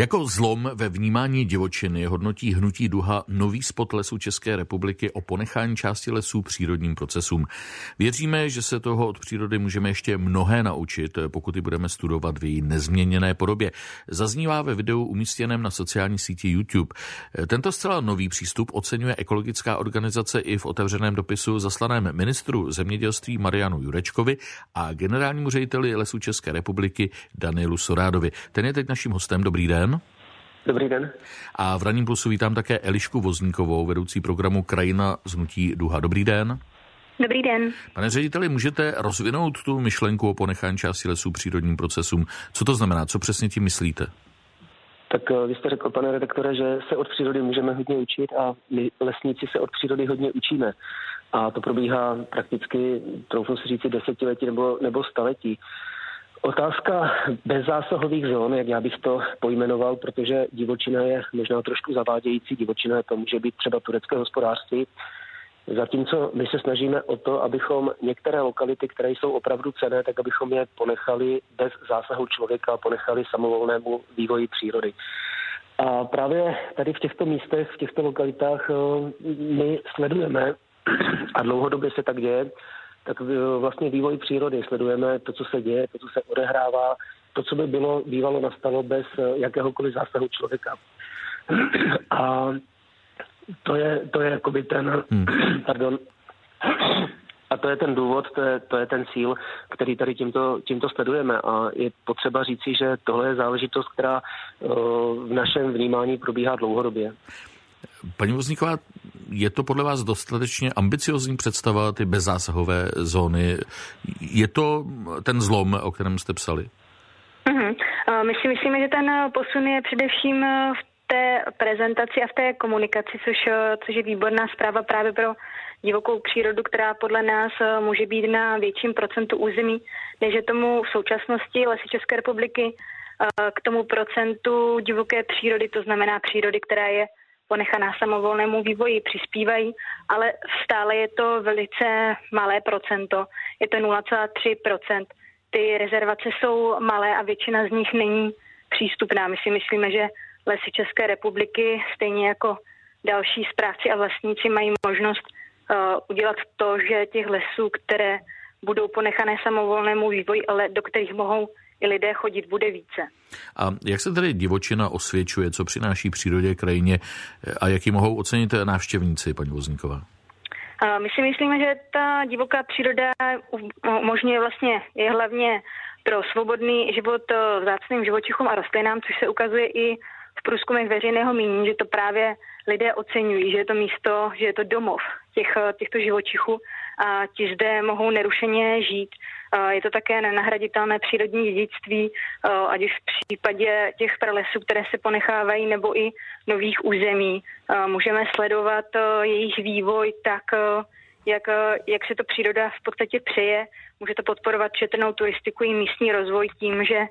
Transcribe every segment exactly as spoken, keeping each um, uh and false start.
Jako zlom ve vnímání divočiny hodnotí hnutí Duha nový spot Lesů České republiky o ponechání části lesů přírodním procesům. Věříme, že se toho od přírody můžeme ještě mnohé naučit, pokud ji budeme studovat v její nezměněné podobě. Zaznívá ve videu umístěném na sociální síti YouTube. Tento zcela nový přístup oceňuje ekologická organizace i v otevřeném dopisu zaslaném ministru zemědělství Marianu Jurečkovi a generálnímu řediteli Lesů České republiky Danielu Sorádovi. Ten je teď naším hostem. Dobrý den. Dobrý den. A v Ranním plusu vítám také Elišku Vozníkovou, vedoucí programu Krajina z hnutí Duha. Dobrý den. Dobrý den. Pane řediteli, můžete rozvinout tu myšlenku o ponechání části lesů přírodním procesům? Co to znamená? Co přesně tím myslíte? Tak vy jste řekl, pane redaktore, že se od přírody můžeme hodně učit a my lesníci se od přírody hodně učíme. A to probíhá prakticky, troufnu si říct, desetiletí nebo, nebo staletí. Otázka bezzásahových zón, jak já bych to pojmenoval, protože divočina je možná trošku zavádějící. Divočina to může být třeba turecké hospodářství. Zatímco my se snažíme o to, abychom některé lokality, které jsou opravdu cenné, tak abychom je ponechali bez zásahu člověka, ponechali samovolnému vývoji přírody. A právě tady v těchto místech, v těchto lokalitách my sledujeme, a dlouhodobě se tak děje, tak vlastně vývoj přírody. Sledujeme to, co se děje, to, co se odehrává, to, co by bylo bývalo nastalo bez jakéhokoliv zásahu člověka. A to je, to je jakoby ten, hmm. pardon, a to je ten důvod, to je, to je ten cíl, který tady tímto, tímto sledujeme. A je potřeba říci, že tohle je záležitost, která v našem vnímání probíhá dlouhodobě. Paní Vozníková, je to podle vás dostatečně ambiciozní představa, ty bezzásahové zóny? Je to ten zlom, o kterém jste psali? Mm-hmm. My si myslíme, že ten posun je především v té prezentaci a v té komunikaci, což, což je výborná zpráva právě pro divokou přírodu, která podle nás může být na větším procentu území, než je tomu v současnosti. Lesy České republiky k tomu procentu divoké přírody, to znamená přírody, která je ponechaná samovolnému vývoji, přispívají, ale stále je to velice malé procento. Je to nula celá tři procenta. Ty rezervace jsou malé a většina z nich není přístupná. My si myslíme, že Lesy České republiky, stejně jako další správci a vlastníci, mají možnost uh, udělat to, že těch lesů, které budou ponechané samovolnému vývoji, ale do kterých mohou i lidé chodit, bude více. A jak se tedy divočina osvědčuje, co přináší přírodě, krajině a jak ji mohou ocenit návštěvníci, paní Vozníková? My si myslíme, že ta divoká příroda umožňuje vlastně je hlavně pro svobodný život vzácným živočichům a rostlinám, což se ukazuje i v průzkumech veřejného mínění, že to právě lidé oceňují, že je to místo, že je to domov těch, těchto živočichů a ti zde mohou nerušeně žít. Je to také nenahraditelné přírodní dědictví, ať už v případě těch pralesů, které se ponechávají, nebo i nových území. Můžeme sledovat jejich vývoj tak, jak, jak se to příroda v podstatě přeje. Může to podporovat četrnou turistiku i místní rozvoj tím, že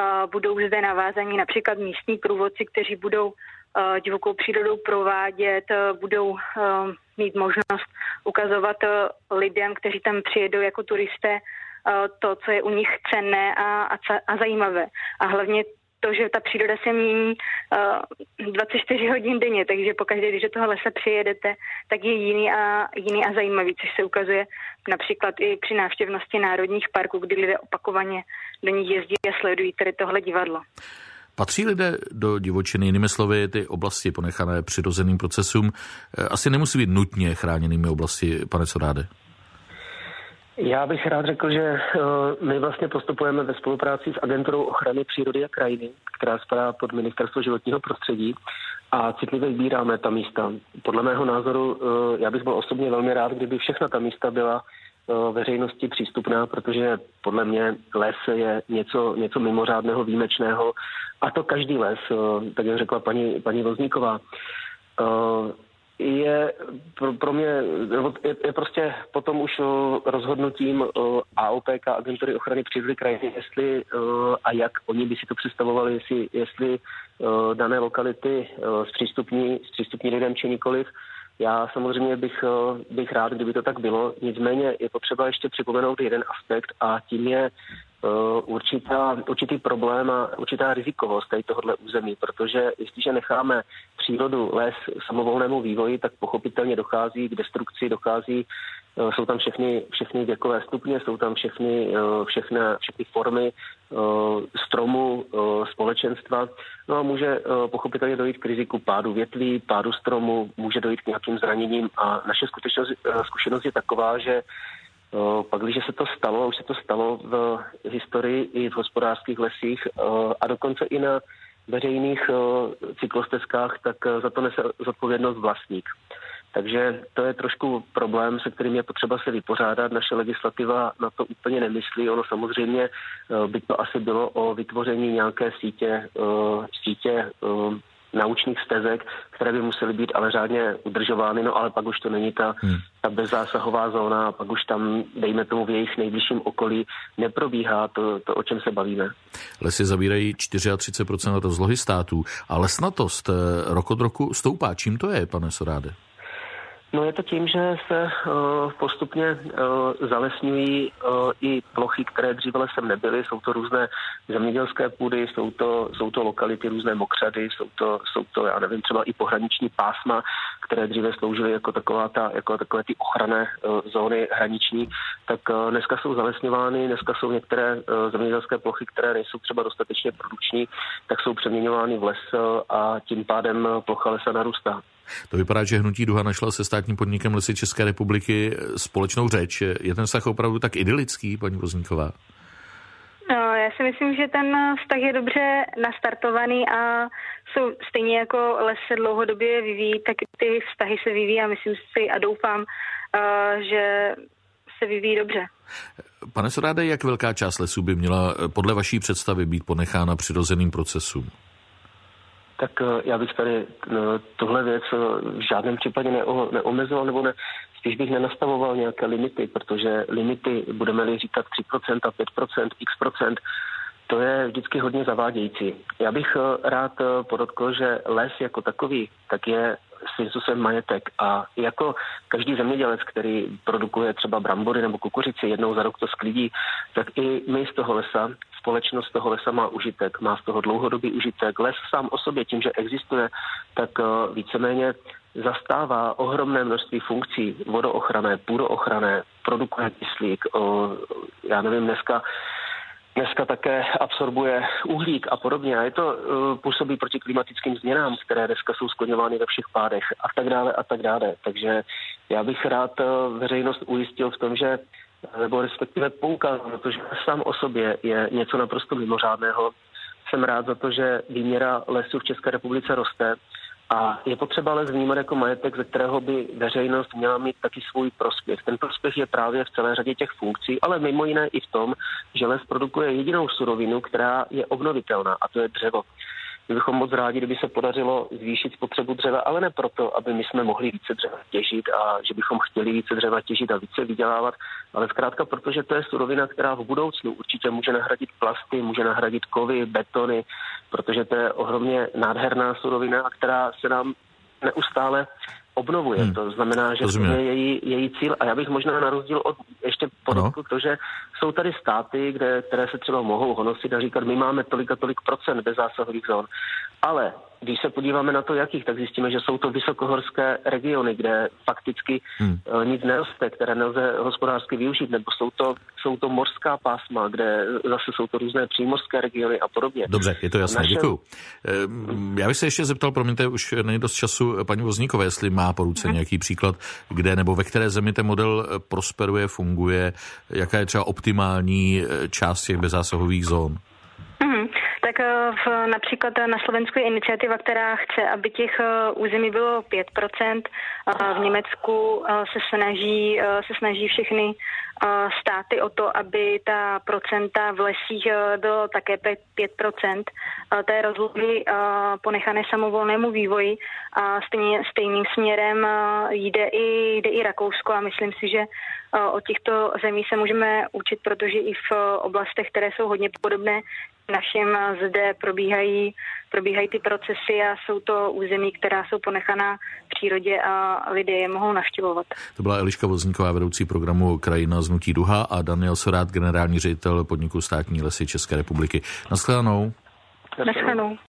budou zde navázaní například místní průvodci, kteří budou divokou přírodou provádět, budou mít možnost ukazovat lidem, kteří tam přijedou jako turisté, to, co je u nich cenné a, a, a zajímavé. A hlavně to, že ta příroda se mění uh, dvacet čtyři hodin denně, takže pokaždé, když do toho lesa přijedete, tak je jiný a, jiný a zajímavý, což se ukazuje například i při návštěvnosti národních parků, kdy lidé opakovaně do nich jezdí a sledují tady tohle divadlo. Patří lidé do divočiny, jinými slovy, ty oblasti ponechané přirozeným procesům asi nemusí být nutně chráněnými oblasti, pane Soráde? Já bych rád řekl, že my vlastně postupujeme ve spolupráci s Agenturou ochrany přírody a krajiny, která spadá pod Ministerstvo životního prostředí a citlivě vybíráme ta místa. Podle mého názoru já bych byl osobně velmi rád, kdyby všechna ta místa byla veřejnosti přístupná, protože podle mě les je něco, něco mimořádného, výjimečného a to každý les, tak jak řekla paní, paní Vozníková. Je pro, pro mě je, je prostě potom už rozhodnutím A O P K, Agentury ochrany přírody krajiny, jestli a jak oni by si to představovali, jestli, jestli dané lokality zpřístupní, zpřístupní lidem či nikoliv. Já samozřejmě bych, bych rád, kdyby to tak bylo, nicméně je potřeba ještě připomenout jeden aspekt a tím je určitá, určitý problém a určitá rizikovost tady tohohle území, protože jestliže necháme přírodu, les samovolnému vývoji, tak pochopitelně dochází k destrukci, dochází, jsou tam všechny, všechny věkové stupně, jsou tam všechny, všechny, všechny formy stromů, společenstva. No a může pochopitelně dojít k riziku pádu větví, pádu stromu, může dojít k nějakým zraněním a naše skutečnost, zkušenost je taková, že pak, když se to stalo, už se to stalo v historii i v hospodářských lesích a dokonce i na veřejných cyklostezkách, tak za to nese zodpovědnost vlastník. Takže to je trošku problém, se kterým je potřeba se vypořádat. Naše legislativa na to úplně nemyslí. Ono samozřejmě by to asi bylo o vytvoření nějaké sítě, sítě naučných stezek, které by musely být ale řádně udržovány, no ale pak už to není ta, hmm. ta bezzásahová zóna a pak už tam, dejme tomu, v jejich nejbližším okolí neprobíhá to, to o čem se bavíme. Lesy zabírají třicet čtyři procent rozlohy států a lesnatost rok od roku stoupá. Čím to je, pane Szóráde? No je to tím, že se uh, postupně uh, zalesňují uh, i plochy, které dříve lesem nebyly. Jsou to různé zemědělské půdy, jsou to, jsou to lokality, různé mokřady, jsou to, jsou to, já nevím, třeba i pohraniční pásma, které dříve sloužily jako taková ta, jako takové ty ochranné uh, zóny hraniční. Tak uh, dneska jsou zalesňovány, dneska jsou některé uh, zemědělské plochy, které nejsou třeba dostatečně produkční, tak jsou přeměňovány v les uh, a tím pádem plocha lesa narůstá. To vypadá, že Hnutí Duha našla se státním podnikem Lesy České republiky společnou řeč. Je ten vztah opravdu tak idylický, paní Vozníková? No, já si myslím, že ten vztah je dobře nastartovaný a jsou stejně jako les se dlouhodobě vyvíjí, tak ty vztahy se vyvíjí a myslím si a doufám, že se vyvíjí dobře. Pane Szóráde, jak velká část lesů by měla podle vaší představy být ponechána přirozeným procesům? Tak já bych tady tuhle věc v žádném případě neomezoval, nebo ne, spíš bych nenastavoval nějaké limity, protože limity, budeme-li říkat tři procenta, pět procent, x procent, to je vždycky hodně zavádějící. Já bych rád podotkl, že les jako takový, tak je svým způsobem majetek a jako každý zemědělec, který produkuje třeba brambory nebo kukuřici, jednou za rok to sklidí, tak i my z toho lesa, společnost z toho lesa má užitek, má z toho dlouhodobý užitek. Les sám o sobě, tím, že existuje, tak víceméně zastává ohromné množství funkcí, vodoochranné, půdoochranné, produkuje kyslík, já nevím, dneska Dneska také absorbuje uhlík a podobně. A je to uh, působí proti klimatickým změnám, které dneska jsou skloňovány ve všech pádech a tak dále a tak dále. Takže já bych rád uh, veřejnost ujistil v tom, že nebo respektive poukázal na to, že sám o sobě je něco naprosto mimořádného. Jsem rád za to, že výměra lesů v České republice roste. A je potřeba les vnímat jako majetek, ze kterého by veřejnost měla mít taky svůj prospěch. Ten prospěch je právě v celé řadě těch funkcí, ale mimo jiné i v tom, že les produkuje jedinou surovinu, která je obnovitelná, a to je dřevo. My bychom moc rádi, kdyby se podařilo zvýšit spotřebu dřeva, ale ne proto, aby my jsme mohli více dřeva těžit a že bychom chtěli více dřeva těžit a více vydělávat, ale zkrátka protože to je surovina, která v budoucnu určitě může nahradit plasty, může nahradit kovy, betony, protože to je ohromně nádherná surovina, která se nám neustále obnovuje. Hmm. To znamená, že to je její, její cíl. A já bych možná na rozdíl od ještě podotkl to, že jsou tady státy, kde, které se třeba mohou honosit a říkat, my máme tolik a tolik procent bezzásahových zón. Ale když se podíváme na to, jakých, tak zjistíme, že jsou to vysokohorské regiony, kde fakticky hmm. nic neroste, které nelze hospodářsky využít, nebo jsou to, jsou to mořská pásma, kde zase jsou to různé přímořské regiony a podobně. Dobře, je to jasné, Naše... děkuju. Já bych se ještě zeptal, promiňte, už není dost času, paní Vozníkové, jestli má po ruce hmm. nějaký příklad, kde nebo ve které zemi ten model prosperuje, funguje, jaká je třeba optimální část těch bezzásahových zón? Hmm. Tak v, například na Slovensku je iniciativa, která chce, aby těch území bylo pět procent. V Německu se snaží, se snaží všechny státy o to, aby ta procenta v lesích bylo také pět procent. Té rozlohy ponechané samovolnému vývoji a stejně, stejným směrem jde i, jde i Rakousko a myslím si, že od těchto zemí se můžeme učit, protože i v oblastech, které jsou hodně podobné našim, zde probíhají probíhají ty procesy a jsou to území, která jsou ponechaná přírodě a lidé je mohou navštěvovat. To byla Eliška Vozníková, vedoucí programu Krajina z Hnutí Duha, a Daniel Sorát, generální ředitel podniku Státní lesy České republiky. Naschledanou. Naschledanou.